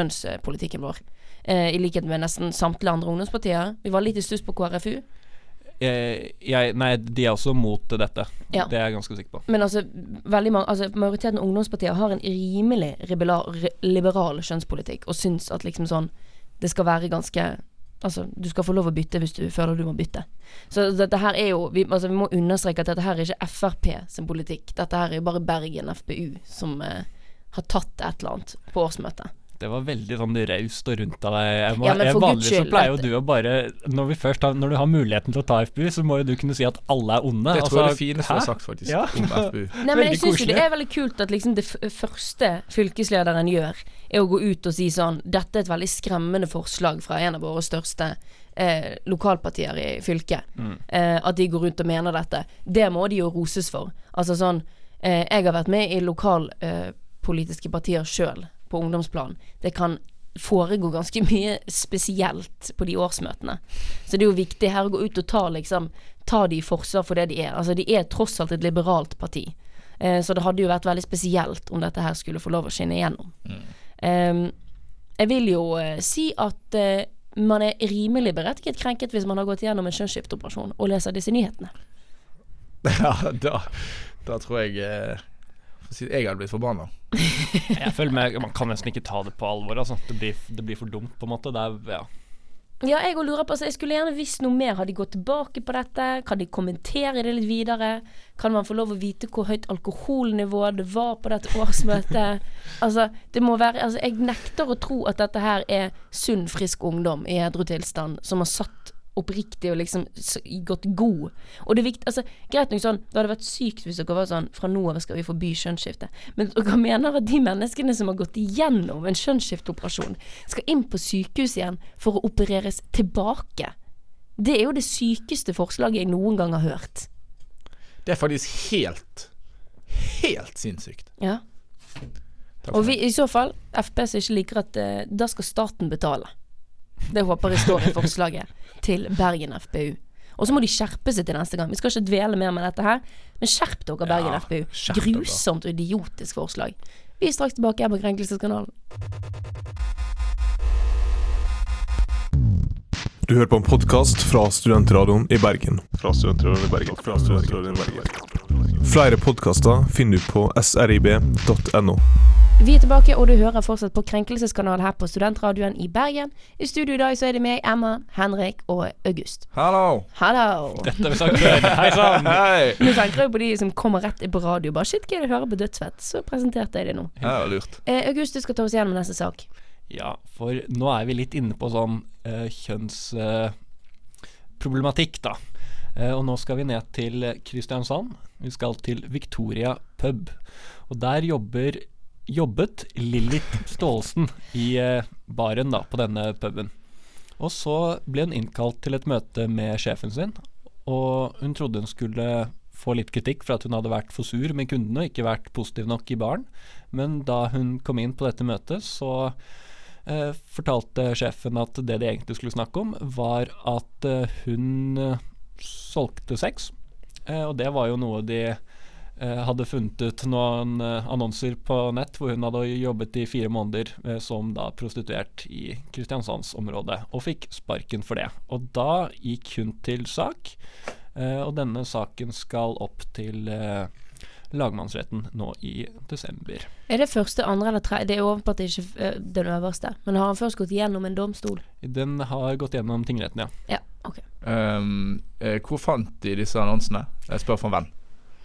kjønnspolitikken vår. I likhet med nesten samtlige andre ungdomspartier. Vi var litt i stuss på K R F U. jeg, jeg, nei, de er også mot dette. Ja. Det er jeg ganske sikker på. Men altså, veldig mange, altså majoriteten av ungdomspartier har en rimelig liberal, liberal kjønnspolitikk, og syns at liksom sånn, det skal være ganske, altså, du skal få lov å bytte hvis du føler du må bytte. Så dette her er jo, vi, altså, vi må understreke at dette her er ikke F R P sin politikk. Dette her er jo bare Bergen F P U som eh, har tatt et eller annet på årsmøtet. Det var veldig sånn raust og rundt av deg. Jeg må, Ja, men jeg, for Guds vanligvis så skyld, pleier jo dette- du å bare når, vi først har, når du har muligheten til å ta F P U, så må jo du kunne si at alle er onde. Det tror jeg er Altså, det fineste jeg har hæ? sagt faktisk Ja. om F B U. Nei, men Veldig jeg synes jo koselig. det er veldig kult at liksom det f første fylkeslederen gjør er å gå ut og si sånn, dette er et veldig skremmende forslag fra en av våre største eh, lokalpartier i fylket, Mm. eh, at de går rundt og mener dette. Det må de jo roses for. Altså sånn, eh, jeg har vært med i lokalpolitiske eh, politiske partier selv på ungdomsplan. Det kan foregår ganske mye spesielt på de årsmøtene. Så det er jo viktig her å gå ut og ta liksom ta de i forsvar for det de er. Altså de er tross alt et liberalt parti. Eh, så det hadde jo vært veldig spesielt om dette her skulle få lov å skinne igjennom. Mm. Eh, jeg vil jo eh, si at eh, man er rimelig berettiget krenket hvis man har gått gjennom en kjønnsskifteoperasjon og leser disse nyhetene. Ja, da, da tror jeg eh, for å si, jeg hadde blitt forbanna. Jeg føler meg, man kan nesten ikke ta det på alvor, altså. Det blir, det blir for dumt, på en måte. Det er, ja. Ja, jeg lurer på, altså, jeg skulle gjerne visst noe mer. Har de gått tilbake på dette? Kan de kommentere det litt videre? Kan man få lov å vite hvor høyt alkoholnivå det var på dette årsmøtet? Altså, det må være, altså, jeg nekter å tro at dette her er sunn, frisk ungdom i edru-tilstand som har satt oppriktig og liksom gått god. Og det er viktig, altså, greit nok sånn, det hadde vært sykt hvis dere var sånn, fra nå av skal vi forby kjønnsskifte. Men dere mener at de menneskene som har gått igjennom en kjønnsskifteoperasjon skal inn på sykehus igjen for å opereres tilbake. Det er jo det sykeste forslaget jeg noen gang har hørt. Det er faktisk helt, helt sinnssykt. Ja. Takk Og for vi, i så fall, F P S ikke liker at uh, da skal staten betale. Det håper jeg står i forslaget til Bergen F P U. Og så må de skjerpe seg til neste gang. Vi skal ikke dvele mer med dette her, men skjerp dere, Bergen Ja, F P U. skjerp dere. Grusomt og idiotisk forslag. Vi er straks tilbake her på Krenkelseskanalen. Du hører på en podcast fra Studentradioen i Bergen. Fra Studentradioen i Bergen. Fra Studentradioen i Bergen. Flere podcaster finner du på s r i b punktum n o. Vi er tilbake, og du hører fortsatt på Krenkelseskanalen her på Studentradioen i Bergen. I studio i dag så er det meg, Emma, Henrik og August. Hallo! Hallo! Dette har vi sagt før. Hei sann! Hei! Nå tenker jeg på de som kommer rett på radio. Bare shit, hva er det jeg hører på Dødsfett? Så presenterte jeg det nå. Ja, det var lurt. Eh, August, du skal ta oss gjennom neste sak. Ja, for nå er vi litt inne på sånn uh, kjønnsproblematikk, uh, problematikk, da. Uh, og nå skal vi ned til Kristiansand. Vi skal til Victoria pub. Og der jobber jobbet Lilith Staalesen i uh, baren da, på denne puben. Og så ble hun innkalt til et møte med sjefen sin, og hun trodde hun skulle få litt kritikk for at hun hadde vært for sur med kundene og ikke vært positiv nok i baren. Men da hun kom inn på dette møtet, så uh, fortalte sjefen at det de egentlig skulle snakke om, var at uh, hun uh, solgte sex. Uh, og det var jo noe de Uh, hadde funnet ut noen uh, annonser på nett hvor hun hadde jobbet i fire måneder uh, som da prostituert i Kristiansandsområdet, og fikk sparken for det. Og da gikk hun til sak, uh, og denne saken skal opp til uh, lagmannsretten nå i desember. Er det første, andre eller tre? Det er åpenbart ikke uh, den øverste, men har han først gått gjennom en domstol? Den har gått gjennom tingretten, ja. Ja, ok. Um, eh, hvor fant de disse annonsene? Jeg spør for en venn.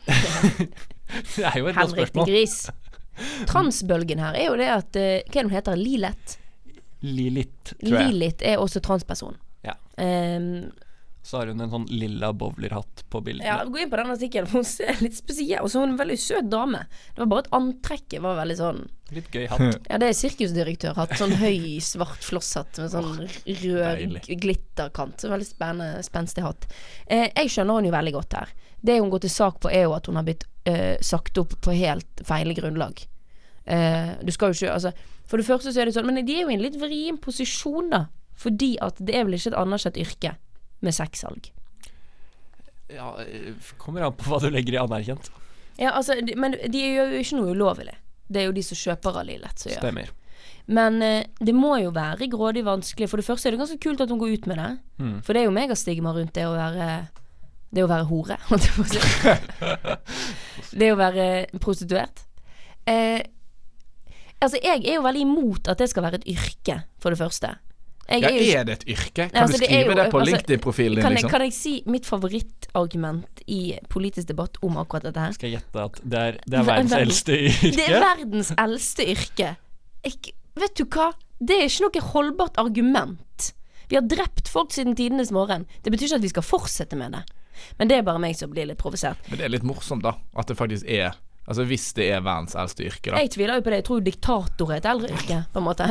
Det er jo et godt Henrik spørsmål. Gris. Transbølgen her er jo det at uh, hva er det hun heter? Lilith. Lilith, tror jeg. Lilith er også transperson. Ja. Um, Så har hun en sånn lilla bowlerhatt på bildet. ja, gå inn på den artikkelen, for hun ser litt spesiell. Og så er hun en veldig søt dame. Det var bare at antrekket var veldig sånn. Litt gøy hatt. Ja, det er sirkusdirektør hatt. Sånn høy, svart flosshatt med sånn rød deilig. glitterkant. Så veldig spennende, spenstig hatt. Eh, jeg skjønner hun jo veldig godt her. Det hun går til sak på er jo at hun har blitt eh, sagt opp på helt feil grunnlag. Eh, du skal jo ikke, altså, for det første så er det sånn, men de er jo i en litt vrien posisjon da, fordi at det er vel ikke et anerkjent yrke med sexsalg. Ja, kommer an på hva du legger i anerkjent. Ja, altså, de, men de gjør jo ikke noe ulovlig. Det er jo de som kjøper av Lilith som gjør. Stemmer. Men eh, det må jo være grådig vanskelig. For det første er det ganske kult at hun går ut med det. Mm. For det er jo megastigma rundt det å være Det er å være hore, holdt jeg på å si. Det er å være prostituert. Eh, altså, jeg er jo veldig imot at det skal være et yrke, for det første. Jeg Ja, er, jo, er det et yrke? Kan Altså, du det er skrive jo- det på altså, LinkedIn-profilen din, kan, jeg, liksom? kan jeg si mitt favorittargument i politisk debatt om akkurat dette her? Skal jeg gjette at det er, det er Ver- verdens ver- eldste Det er yrke? verdens eldste yrke. Jeg, vet du hva? Det er ikke noe holdbart argument. Vi har drept folk siden tidenes morgen. Det betyr ikke at vi skal fortsette med det. Men det er bare meg som blir litt provosert. Men det er litt morsomt, da. At det faktisk er Altså hvis det er verdens eldste yrke, da. Jeg tviler jo på det. Jeg tror jo diktator er et eldre yrke, på en måte.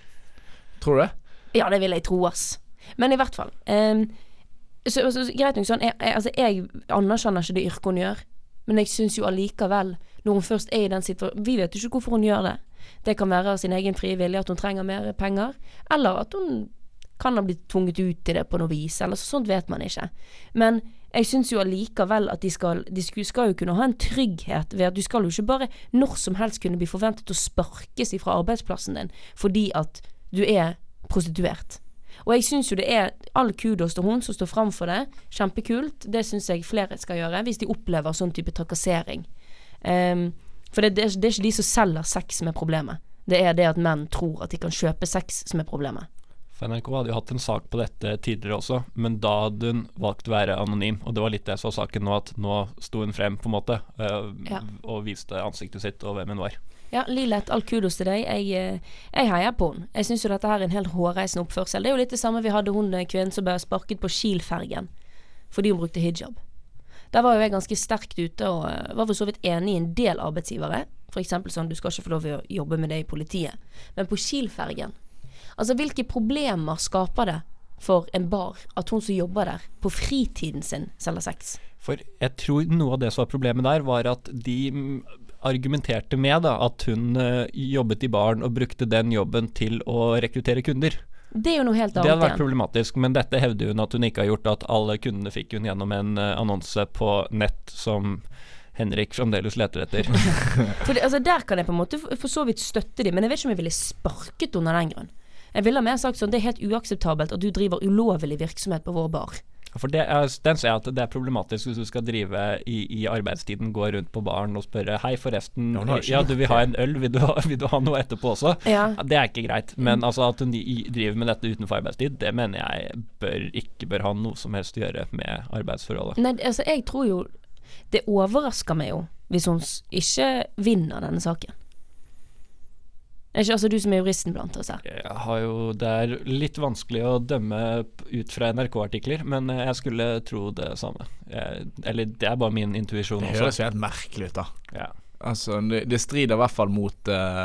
Tror du det? Ja, det vil jeg tro, ass. Men i hvert fall. Um, så, så, så, greit nok sånn, jeg, jeg, altså, jeg anerkjenner ikke det yrket hun gjør. Men jeg synes jo allikevel, når hun først er i den situasjonen, vi vet jo ikke hvorfor hun gjør det. Det kan være av sin egen frie vilje at hun trenger mer penger, eller at hun kan ha blitt tvunget ut i det på noe vis, eller så, sånt vet man ikke. Men jeg synes jo allikevel at de skal, de skal jo kunne ha en trygghet ved at du skal jo ikke bare når som helst kunne bli forventet å sparkes ifra arbeidsplassen din, fordi at du er prostituert. Og jeg synes jo det er all kudos til hun som står frem for det. Kjempekult. Det synes jeg flere skal gjøre hvis de opplever sånn type trakassering. Um, for det, det, er, det er ikke de som selger sex som er problemet. Det er det at menn tror at de kan kjøpe sex som er problemet. For N R K hadde jo hatt en sak på dette tidligere også, men da hadde hun valgt å være anonym, og det var litt det jeg så saken nå, at nå sto hun frem på en måte, øh, Ja. og viste ansiktet sitt og hvem hun var. Ja, Lilet, all kudos til deg. Jeg, eh, jeg heier på henne. Jeg synes jo dette her er en helt hårreisende oppførsel. Det er jo litt det samme vi hadde hun kvinnen som ble sparket på Kiel-fergen fordi hun brukte hijab. Der var jo jeg ganske sterkt ute og eh, var for så vidt enig i en del arbeidsgivere. For eksempel sånn, du skal ikke få lov til å jobbe med det i politiet. Men på Kiel-fergen, altså hvilke problemer skaper det for en bar at hun som jobber der på fritiden sin selger sex? For jeg tror noe av det som var problemet der, var at de mm, argumenterte med da, at hun øh, jobbet i baren og brukte den jobben til å rekruttere kunder. Det er jo noe helt Det hadde annet vært igjen. problematisk, men dette hevder hun at hun ikke har gjort, at alle kundene fikk hun gjennom en øh, annonse på nett som Henrik fremdeles leter etter. For det, altså der kan jeg på en måte for, for så vidt støtte dem, men jeg vet ikke om jeg ville sparket under den grunn. Jeg ville mer sagt sånn, det er helt uakseptabelt at du driver ulovlig virksomhet på vår bar. For det er, den ser jeg at det er problematisk hvis du skal drive i, i arbeidstiden, gå rundt på baren og spørre hei forresten, Ja, hun har ikke ja gjort du vil ha en øl, vil du ha, vil du ha noe etterpå også? Ja. Ja, det er ikke greit, men altså at hun i- driver med dette utenfor arbeidstid, det mener jeg bør, ikke bør ha noe som helst å gjøre med arbeidsforholdet. Nei, altså jeg tror jo, det overrasker meg jo hvis hun s- ikke vinner denne saken. Er ikke altså du som er juristen blant oss her? Jeg har jo, det er litt vanskelig å dømme p- ut fra N R K-artikler, men eh, jeg skulle tro det samme. Jeg, eller det er bare min intuisjon Det også. høres jo helt merkelig ut, da. Ja. Altså, det, det strider i hvert fall mot uh,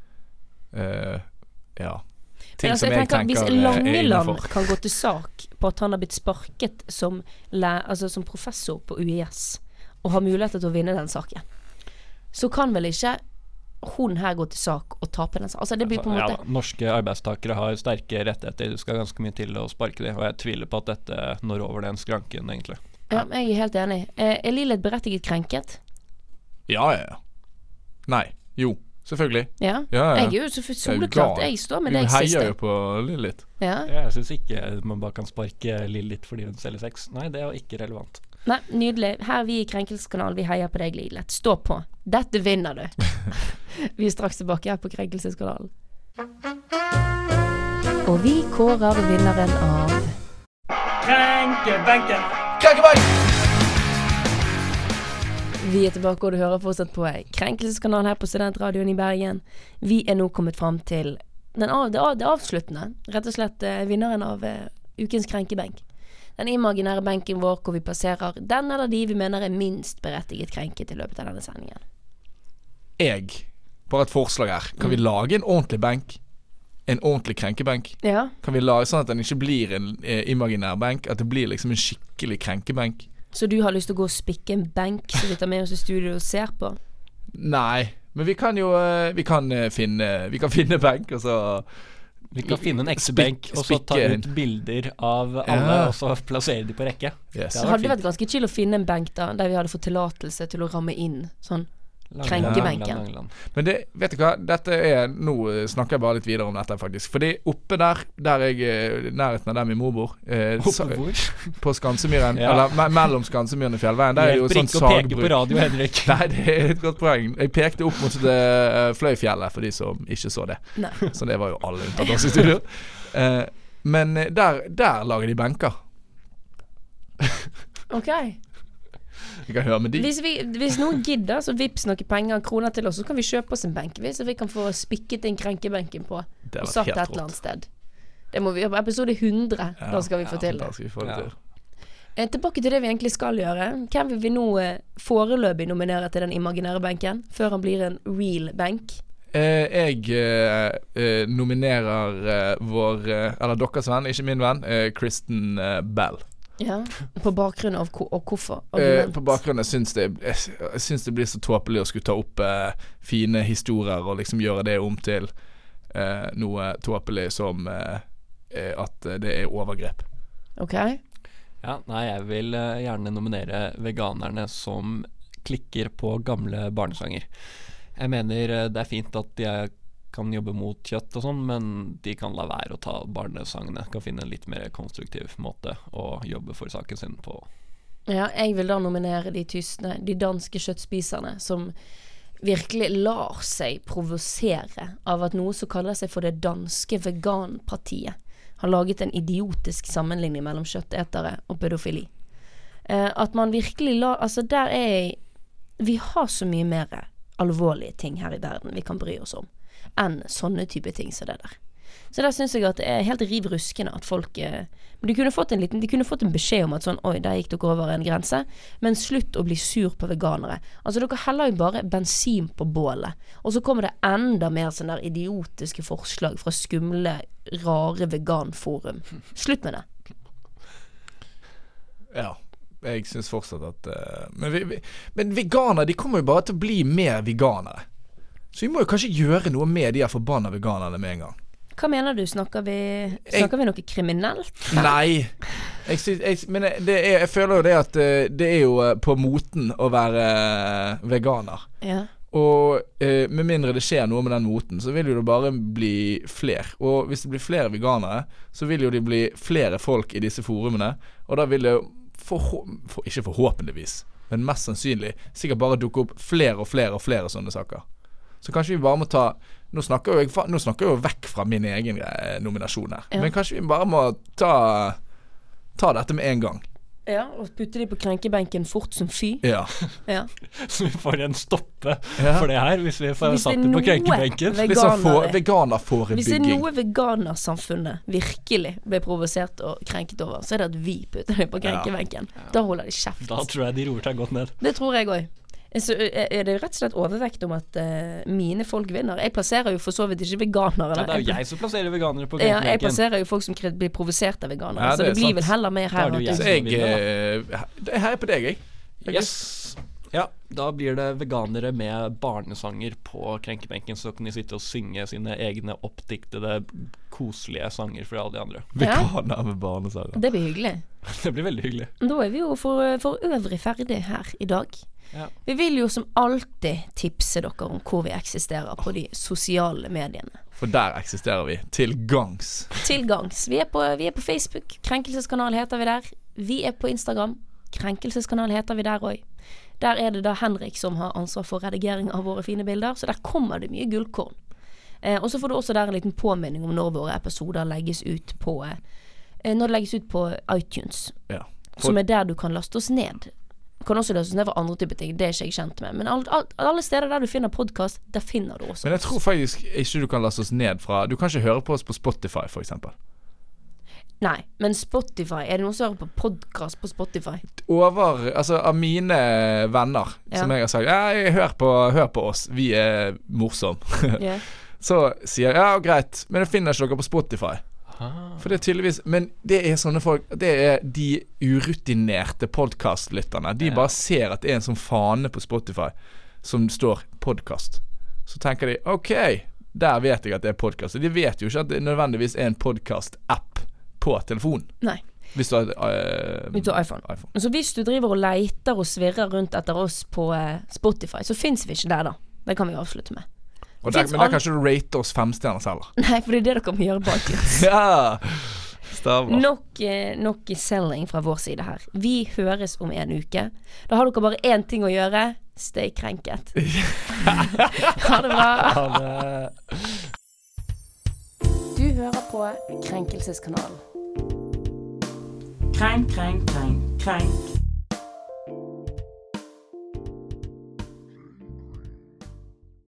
uh, ja ting Men altså, som jeg jeg tenker, hvis tenker eh, er Langeland innenfor. kan gå til sak på at han har blitt sparket som, læ altså, som professor på U I S og har mulighet til å vinne den saken, så kan vel ikke hun her gå til sak og tape den saken. Altså det blir på en Ja, måte da, norske arbeidstakere har sterke rettigheter, det skal ganske mye til å sparke dem, og jeg tviler på at dette når over den skranken egentlig. Ja, jeg er helt enig. Eh, er Lilet berettiget krenket? Ja, ja, ja. Nei. Jo. Selvfølgelig. Ja. Ja, ja. Jeg er jo så for soleklart. Jeg står med Vi deg heier siste. jo på Lilith. Ja. Jeg synes ikke man bare kan sparke Lilith fordi hun selger sex. Nei, det er jo ikke relevant. Nei, nydelig. Her vi i Krenkelseskanalen, vi heier på deg, Lilet. Stå på. Dette vinner du. Vi er straks tilbake her på Krenkelseskanalen. Og vi kårer vinneren av Krenkebenken. Vi er tilbake, og du hører fortsatt på Krenkelseskanalen her på Studentradioen i Bergen. Vi er nå kommet fram til den av, det, av, det avsluttende, rett og slett eh, vinneren av eh, ukens krenkebenk. Den imaginære benken vår hvor vi passerer den eller de vi mener er minst berettiget krenket i løpet av denne sendingen. Jeg, bare et forslag her. Kan vi lage en ordentlig benk? En ordentlig krenkebenk? Ja. Kan vi lage sånn at den ikke blir en eh, imaginær benk? At det blir liksom en skikkelig krenkebenk? Så du har lyst til å gå og spikke en benk så vi tar med oss i studio og ser på? Nei, men vi kan jo eh, Vi kan eh, finne Vi kan finne benk, og så Vi kan finne en ekte Spik- benk, og så ta spikke ut bilder av alle, Ja. og så plassere de på rekke. Yes. Så hadde det vært ganske chill å finne en benk da der vi hadde fått tillatelse til å ramme inn sånn Krenkebenken. Langeland, Langeland. Men det, vet du hva, dette er, nå snakker jeg bare litt videre om dette faktisk. Fordi oppe der, der jeg, eh, nærheten av der min mor bor, eh, sa- Oppe hvor? på Skansemyren, Ja. eller me mellom Skansemyren og Fjellveien, der er det jo Hjelper sånn ikke å peke sagbruk. på radio, Henrik. Nei, det er et godt poeng. Jeg pekte opp mot det uh, Fløyfjellet, for de som ikke så det. Nei. Så det var jo alle unntatt oss i studio. Eh, men eh, der, der lager de benker. Ok. Vi kan høre med de. Hvis, vi, hvis noen gidder, så vips noen penger, kroner til oss, så kan vi kjøpe oss en benk, så vi kan få spikket inn krenkebenken på, Det og var satt helt et eller annet rått. sted. Det må vi gjøre på episode hundre, Ja, da skal vi få ja, til da det. skal vi få det Ja. til. Eh, tilbake til det vi egentlig skal gjøre. Hvem vil vi nå eh, foreløpig nominere til den imaginære benken, før han blir en real benk? Eh, jeg eh, eh, nominerer eh, vår, eh, eller deres venn, ikke min venn, eh, Kristen eh, Bell. Ja, på bakgrunn av ko og hvorfor? Eh, Argument. på bakgrunn jeg syns det, jeg, jeg syns det blir så tåpelig å skulle ta opp eh, fine historier og liksom gjøre det om til eh, noe tåpelig som eh, eh, at det er overgrep. Ok. Ja, nei, jeg vil eh, gjerne nominere veganerne som klikker på gamle barnesanger. Jeg mener eh, det er fint at de er, kan jobbe mot kjøtt og sånn, men de kan la være å ta barnesangene. Kan finne en litt mer konstruktiv måte å jobbe for saken sin på. Ja, jeg vil da nominere de tysne, de danske kjøttspiserne, som virkelig lar seg provosere av at noe som kaller seg for det danske veganpartiet har laget en idiotisk sammenligning mellom kjøttetere og pedofili. Eh, at man virkelig lar, altså der er jeg, vi har så mye mer alvorlige ting her i verden vi kan bry oss om, enn sånne type ting som det der. Så der synes jeg at det er helt riv ruskende at folk eh, de, kunne fått en liten, de kunne fått en beskjed om at sånn, oi, der gikk dere over en grense, men slutt å bli sur på veganere. Altså dere heller jo bare bensin på bålet, og så kommer det enda mer sånne der idiotiske forslag fra skumle, rare veganforum. Slutt med det. Ja, jeg syns fortsatt at eh, men, vi, vi, men veganere, de kommer jo bare til å bli mer veganere. Så vi må jo kanskje gjøre noe med de her forbanna veganerne med en gang. Hva mener du? Snakker vi, snakker vi noe kriminelt? Nei. Jeg, syns- jeg, men det er, jeg føler jo det at eh, det er jo eh, på moten å være eh, veganer. Ja. Og eh, med mindre det skjer noe med den moten, så vil jo det bare bli flere. Og hvis det blir flere veganere, så vil jo det bli flere folk i disse forumene. Og da vil det forhå for, ikke forhåpentligvis, men mest sannsynlig sikkert bare dukke opp flere og flere og flere sånne saker. Så kanskje vi bare må ta Nå snakker jo jeg, fa- nå snakker jeg jo vekk fra min egen eh, nominasjon her. Ja. Men kanskje vi bare må ta Ta dette med en gang. Ja, og putte de på krenkebenken fort som fy. Ja. Ja. Så vi får en stoppe Ja. for det her, hvis vi får Hvis det satt er det på noe krenkebenken. ve- Litt sånn for, Veganere. Hvis det er veganerforebygging. noe veganersamfunnet virkelig ble provosert og krenket over, så er det at vi putter dem på krenkebenken. Da holder de kjeft. Da tror jeg de roer seg godt ned. Det tror jeg òg. Så er det rett og slett overvekt om at uh, mine folk vinner. Jeg plasserer jo for så vidt ikke veganere. Ja, det er jo jeg som plasserer veganere på Ja, jeg krenkebenken. plasserer jo folk som kre- blir provosert av veganere. Ja, så det det er blir sant. vel heller mer Da her er det jo at Så du- jeg eh, Det her er på deg, jeg. jeg Yes. Ja, da blir det veganere med barnesanger på krenkebenken, så kan de sitte og synge sine egne oppdiktede, koselige sanger for alle de andre. Veganer med barnesanger. Det blir hyggelig. Det blir veldig hyggelig. Da er vi jo for, for øvrig ferdig her i dag. Ja. Vi vil jo som alltid tipse dere om hvor vi eksisterer på de sosiale mediene. For der eksisterer vi. Til gangs. Til gangs. Vi er på, vi er på Facebook. Krenkelseskanal heter vi der. Vi er på Instagram. Krenkelseskanal heter vi der òg. Der er det da Henrik som har ansvar for redigering av våre fine bilder, så der kommer det mye gullkorn. Eh, og så får du også der en liten påminning om når våre episoder legges ut på eh, Når det legges ut på iTunes, Ja. som er der du kan laste oss ned. Du kan også laste oss ned for andre typer ting, det er ikke jeg kjent med. Men alt, alt, alle steder der du finner podcast, der finner du også Men jeg tror faktisk ikke du kan laste oss ned fra Du kan ikke høre på oss på Spotify, for eksempel. Nei, men Spotify, er det noen som hører på podcast på Spotify? Over Altså, av mine venner Ja. som jeg har sagt Ja, jeg, hør, på, hør på oss, vi er morsom. Yeah. Så sier jeg ja, greit, men jeg finner ikke dere på Spotify. For det er tydeligvis Men det er sånne folk Det er de urutinerte podcastlytterne. De Ja. bare ser at det er en sånn fane på Spotify som står podcast. Så tenker de ok, der vet jeg at det er podcast. Og de vet jo ikke at det nødvendigvis er en podcast-app på telefonen. Nei. Hvis du har uh, Hvis du har iPhone. iPhone. Så hvis du driver og leter og svirrer rundt etter oss på uh, Spotify, så finnes vi ikke der da. Det kan vi avslutte med. Og der, men der kan ikke du rate oss fem stjerner selv. Nei, for det er det dere må gjøre på iTunes. Ja, stavar. Nok, eh, nok selling fra vår side her. Vi høres om en uke. Da har dere bare én ting å gjøre. Stay krenket. Ha det bra. Ha det. Du hører på Krenkelseskanalen. Krenk, krenk, krenk, krenk.